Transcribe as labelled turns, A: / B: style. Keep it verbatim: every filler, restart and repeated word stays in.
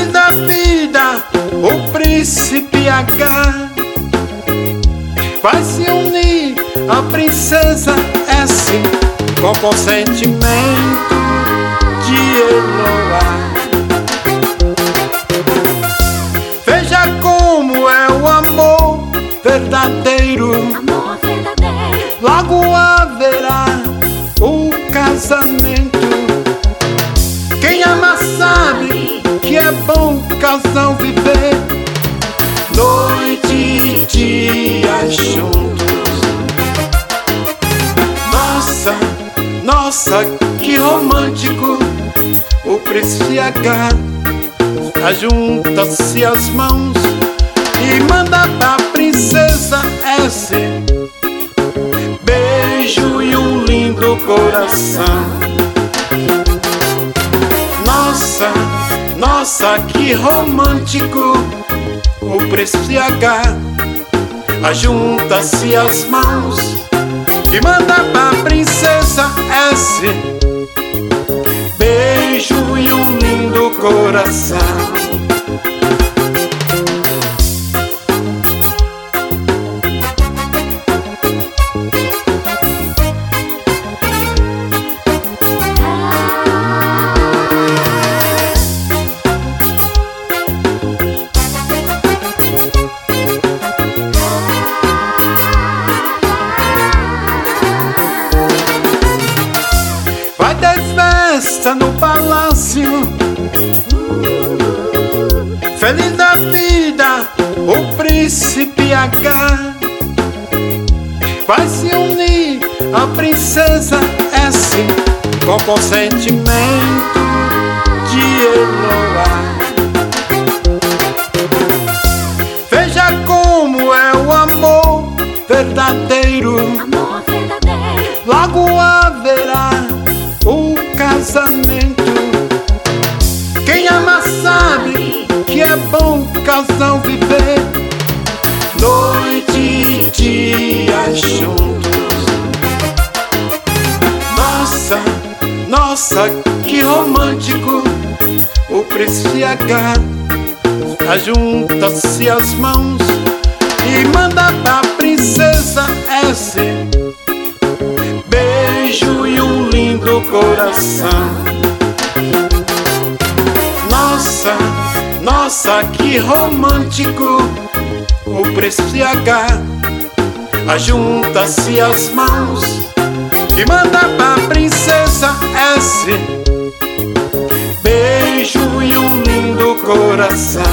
A: da vida, o príncipe H vai se unir à princesa S com consentimento de Eloá. Veja como é o amor verdadeiro,
B: amor verdadeiro.
A: Logo haverá o casamento. Quem ama sabe que é bom o casal viver noite e dia juntos. Nossa, nossa, que romântico. O príncipe H ajunta-se as mãos e manda pra princesa S beijo e um lindo coração. Nossa, nossa, que romântico. O príncipe H ajunta-se as mãos e manda pra princesa S beijo e um lindo coração. Vai ter festa no palácio, feliz da vida, o príncipe H vai se unir à princesa S com consentimento de Eloá. Veja como é o amor verdadeiro,
B: Amor verdadeiro.
A: logo haverá o casamento. Quem ama sabe que é bom o casal viver noite e dia juntos. Nossa, nossa, que romântico. O príncipe H ajunta-se as mãos e manda pra princesa S beijo e um lindo coração. Nossa, nossa, que romântico. O príncipe H ajunta-se as mãos e manda pra princesa S beijo e um lindo coração.